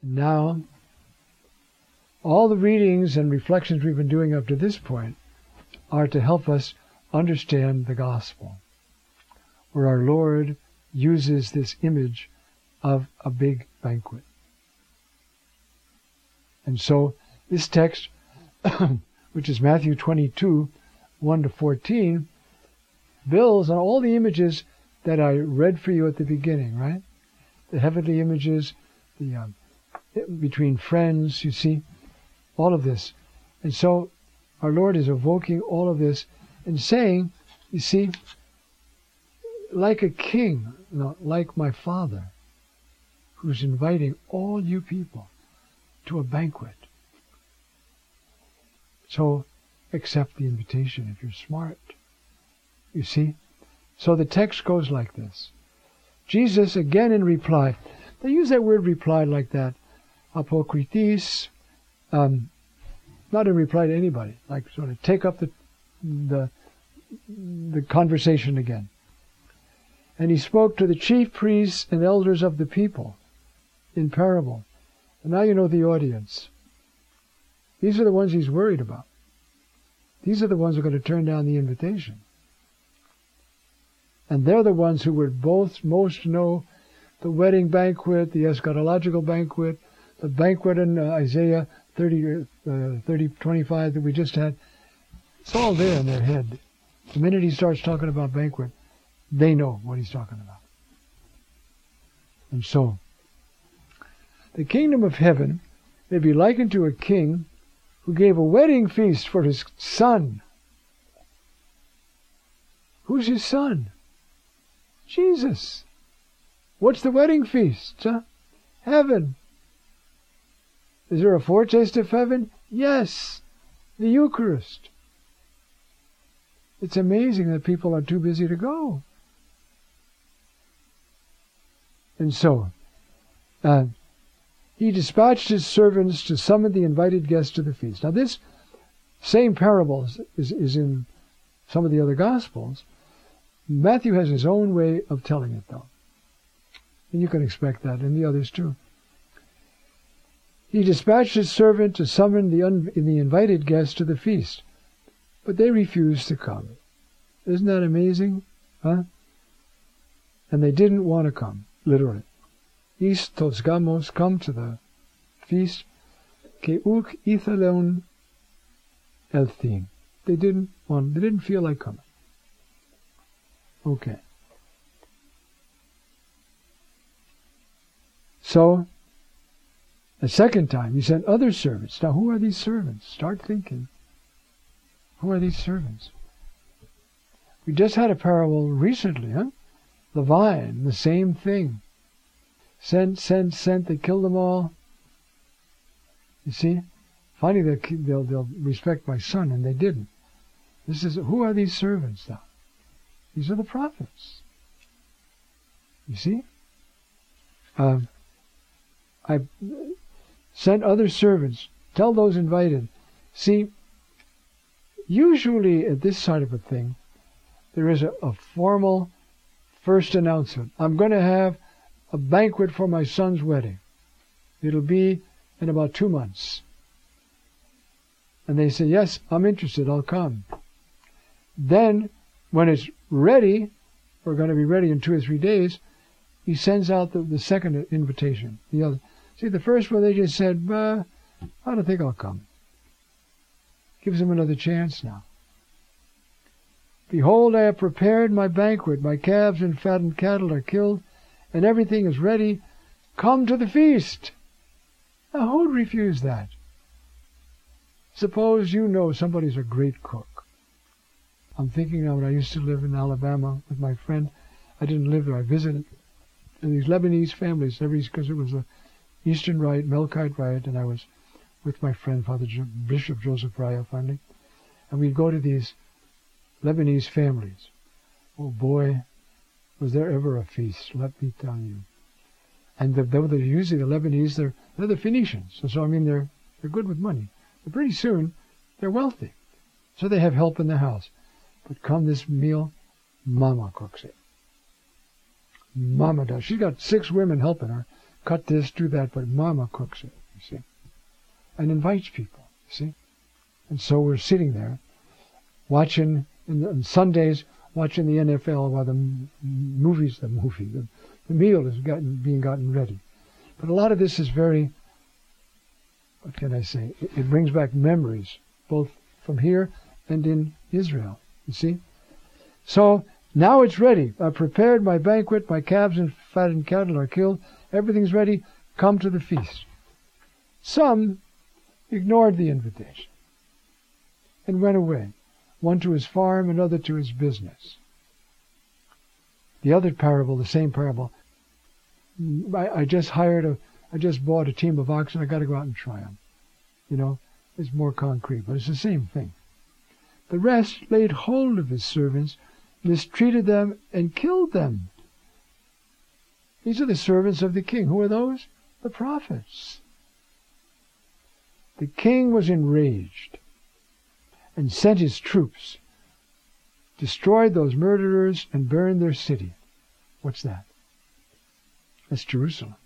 Now, all the readings and reflections we've been doing up to this point are to help us understand the gospel, where our Lord uses this image of a big banquet. And so this text, which is Matthew 22, 1 to 14, builds on all the images that I read for you at the beginning, right? The heavenly images, the between friends, you see, all of this. And so our Lord is evoking all of this and saying, you see, like a king, like my Father, who's inviting all you people to a banquet. So accept the invitation if you're smart. You see? So the text goes like this. Jesus, again in reply, they use that word reply like that, apokritis, not in reply to anybody, like sort of take up the conversation again. And he spoke to the chief priests and elders of the people in parable. And now you know the audience. These are the ones he's worried about. These are the ones who are going to turn down the invitation. And they're the ones who would most know the wedding banquet, the eschatological banquet, the banquet in Isaiah 30:25 that we just had. It's all there in their head. The minute he starts talking about banquet, they know what he's talking about. And so, the kingdom of heaven may be likened to a king who gave a wedding feast for his son. Who's his son? Jesus. What's the wedding feast? Heaven. Is there a foretaste of heaven? Yes. The Eucharist. It's amazing that people are too busy to go. And so, he dispatched his servants to summon the invited guests to the feast. Now this same parable is in some of the other Gospels. Matthew has his own way of telling it, though. And you can expect that in the others too. He dispatched his servant to summon the invited guests to the feast, but they refused to come. Isn't that amazing? Huh? And they didn't want to come, literally. Istos gamos, come to the feast. Ke uk ithalon elthin. They didn't feel like coming. Okay. So, a second time, he sent other servants. Now, who are these servants? Start thinking. Who are these servants? We just had a parable recently, huh? The vine, the same thing. Sent, they killed them all. You see? Finally, they'll respect my son, and they didn't. Who are these servants now? These are the prophets. You see? I sent other servants. Tell those invited. See, usually at this side of a thing, there is a formal first announcement. I'm going to have a banquet for my son's wedding. It'll be in about 2 months. And they say, yes, I'm interested, I'll come. Then, when it's ready, we're going to be ready in 2 or 3 days, he sends out the second invitation. The other. See, the first one they just said, I don't think I'll come. Gives them another chance now. Behold, I have prepared my banquet. My calves and fattened cattle are killed, and everything is ready. Come to the feast. Now, who'd refuse that? Suppose you know somebody's a great cook. I'm thinking now when I used to live in Alabama with my friend. I didn't live there. I visited. And these Lebanese families, because it was the Eastern Rite, Melkite Rite, and I was with my friend, Bishop Joseph Raya, finally. And we'd go to these Lebanese families. Oh boy, was there ever a feast, let me tell you. And they're usually the Lebanese, they're the Phoenicians. So I mean, they're good with money. But pretty soon, they're wealthy. So they have help in the house. But come this meal, Mama cooks it. Mama does. She's got 6 women helping her. cut this, do that, but Mama cooks it, you see, and invites people, you see. And so we're sitting there, watching, on Sundays, watching the NFL while the meal is being gotten ready. But a lot of this is very, what can I say, it brings back memories, both from here and in Israel, you see. So, now it's ready. I've prepared my banquet, my calves and fattened cattle are killed, everything's ready, come to the feast. Some ignored the invitation and went away, one to his farm, another to his business. The other parable, the same parable, I just bought a team of oxen, I got to go out and try them. You know, it's more concrete, but it's the same thing. The rest laid hold of his servants, mistreated them, and killed them. These are the servants of the king. Who are those? The prophets. The king was enraged and sent his troops, destroyed those murderers, and burned their city. What's that? That's Jerusalem.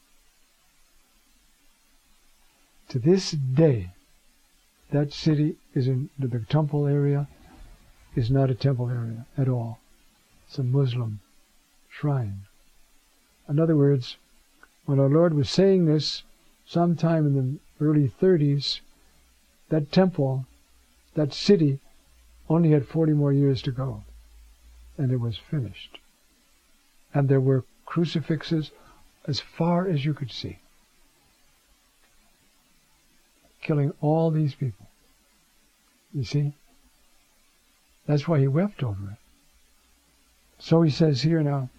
To this day, that city is in the temple area, is not a temple area at all. It's a Muslim shrine. In other words, when our Lord was saying this sometime in the early 30s, that temple, that city, only had 40 more years to go, and it was finished. And there were crucifixes as far as you could see, killing all these people. You see? That's why he wept over it. So he says here now,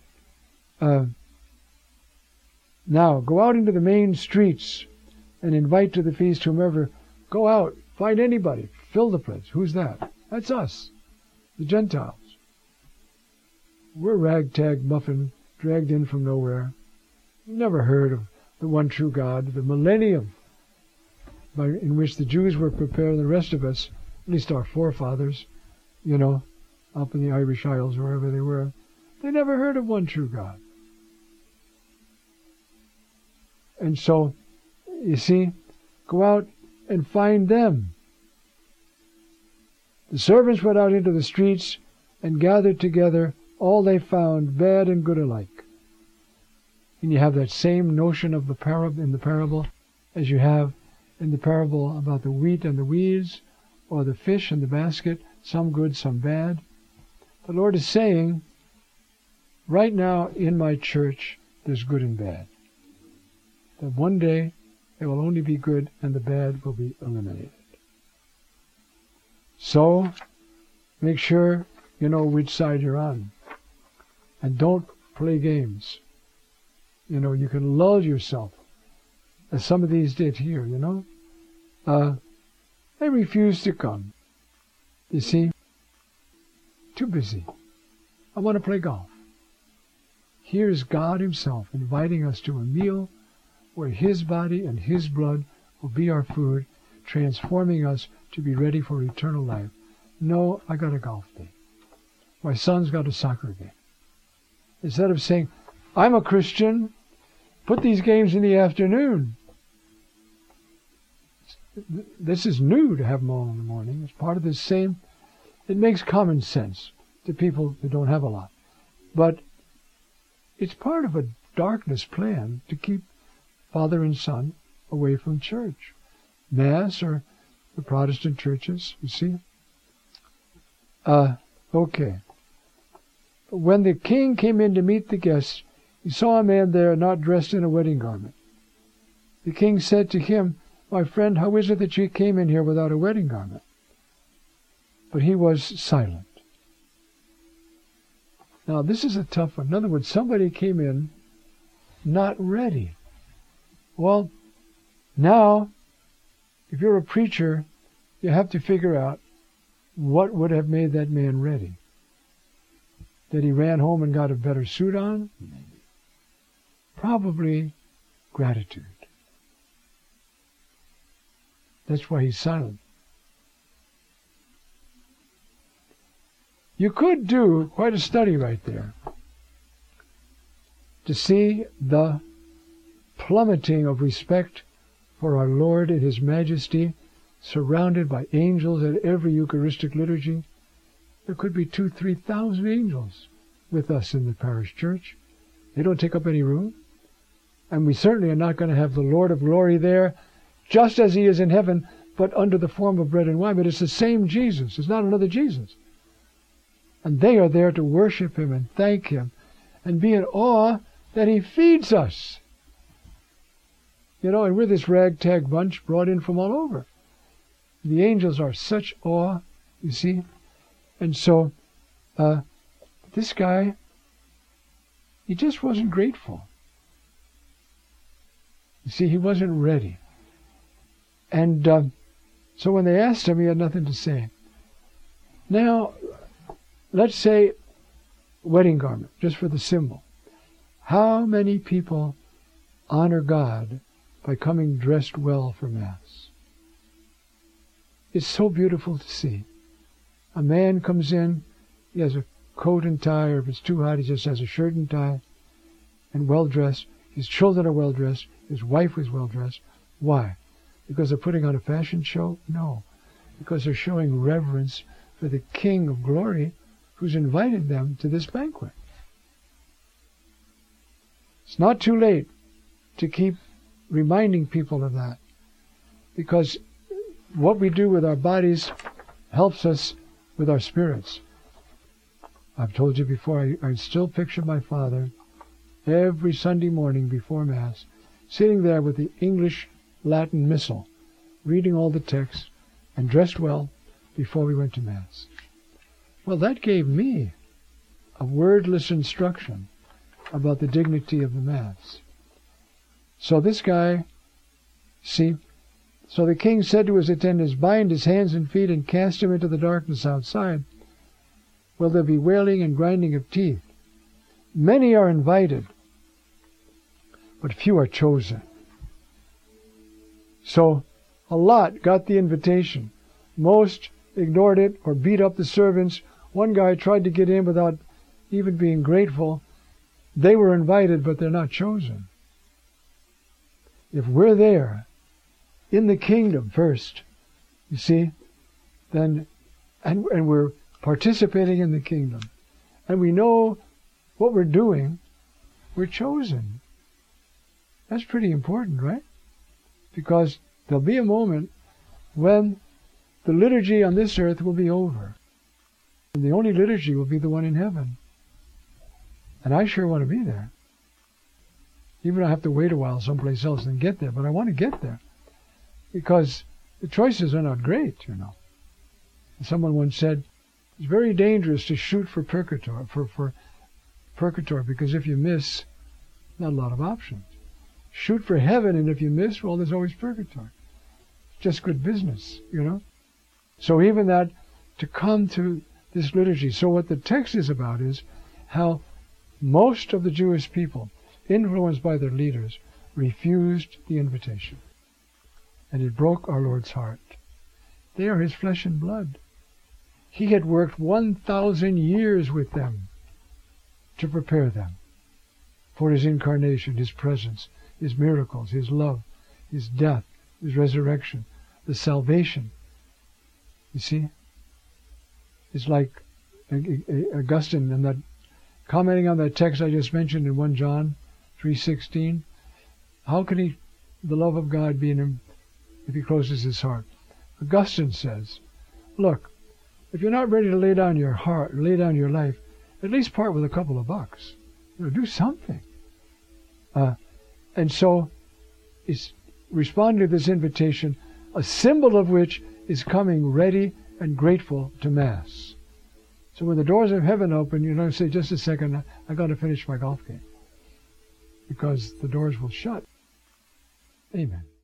now go out into the main streets and invite to the feast whomever. Go out, find anybody, fill the place. Who's that? That's us, the Gentiles. We're ragtag muffin, dragged in from nowhere. Never heard of the one true God, the millennium in which the Jews were prepared, the rest of us, at least our forefathers, you know, up in the Irish Isles, wherever they were, they never heard of one true God. And so, you see, go out and find them. The servants went out into the streets and gathered together all they found, bad and good alike. And you have that same notion of the parable as you have in the parable about the wheat and the weeds, or the fish in the basket, some good, some bad. The Lord is saying, right now in my church, there's good and bad. That one day there will only be good and the bad will be eliminated. So, make sure you know which side you're on. And don't play games. You know, you can lull yourself, as some of these did here, you know. They refuse to come. You see? Too busy. I want to play golf. Here's God himself inviting us to a meal where his body and his blood will be our food, transforming us to be ready for eternal life. No, I got a golf day. My son's got a soccer game. Instead of saying, I'm a Christian, put these games in the afternoon. This is new to have them all in the morning. It's part of the same. It makes common sense to people who don't have a lot. But it's part of a darkness plan to keep father and son away from church. Mass or the Protestant churches, you see. Okay. When the king came in to meet the guests, he saw a man there not dressed in a wedding garment. The king said to him, my friend, how is it that you came in here without a wedding garment? But he was silent. Now, this is a tough one. In other words, somebody came in not ready. Well, now, if you're a preacher, you have to figure out what would have made that man ready. That he ran home and got a better suit on? Maybe. Probably gratitude. That's why he's silent. You could do quite a study right there to see the plummeting of respect for our Lord in His majesty, surrounded by angels at every Eucharistic liturgy. There could be 2,000-3,000 angels with us in the parish church. They don't take up any room. And we certainly are not going to have the Lord of glory there, just as He is in heaven, but under the form of bread and wine. But it's the same Jesus. It's not another Jesus. And they are there to worship Him and thank Him and be in awe that He feeds us. You know, and we're this ragtag bunch brought in from all over. The angels are such awe, you see. And so, this guy, he just wasn't grateful. You see, he wasn't ready. And so when they asked him, he had nothing to say. Now, let's say wedding garment, just for the symbol. How many people honor God by coming dressed well for Mass? It's so beautiful to see. A man comes in, he has a coat and tie, or if it's too hot, he just has a shirt and tie, and well-dressed. His children are well-dressed. His wife is well-dressed. Why? Because they're putting on a fashion show? No. Because they're showing reverence for the King of Glory who's invited them to this banquet. It's not too late to keep reminding people of that, because what we do with our bodies helps us with our spirits. I've told you before, I still picture my father every Sunday morning before Mass, sitting there with the English Latin Missal, reading all the texts, and dressed well before we went to Mass. Well, that gave me a wordless instruction about the dignity of the Mass. So this guy, see, so the king said to his attendants, "Bind his hands and feet and cast him into the darkness outside, where there'll be wailing and grinding of teeth. Many are invited, but few are chosen." So a lot got the invitation. Most ignored it or beat up the servants. One guy tried to get in without even being grateful. They were invited, but they're not chosen. If we're there in the kingdom first, you see, then, and we're participating in the kingdom, and we know what we're doing, we're chosen. That's pretty important, right? Because there'll be a moment when the liturgy on this earth will be over, and the only liturgy will be the one in heaven. And I sure want to be there. Even if I have to wait a while someplace else and get there, but I want to get there. Because the choices are not great, you know. Someone once said, it's very dangerous to shoot for purgatory, for purgatory, because if you miss, not a lot of options. Shoot for heaven, and if you miss, well, there's always purgatory. Just good business, you know. So even that, to come to this liturgy. So what the text is about is how most of the Jewish people, influenced by their leaders, refused the invitation. And it broke our Lord's heart. They are His flesh and blood. He had worked 1,000 years with them to prepare them for His incarnation, His presence, His miracles, His love, His death, His resurrection, the salvation. You see? It's like Augustine, and that commenting on that text I just mentioned in 1 John 3:16. How can the love of God be in him if he closes his heart? Augustine says, look, if you're not ready to lay down your heart, lay down your life, at least part with a couple of bucks. You know, do something. And so it's responding to this invitation, a symbol of which is coming ready and grateful to Mass. So when the doors of heaven open, you don't say, just a second, I got to finish my golf game. Because the doors will shut. Amen.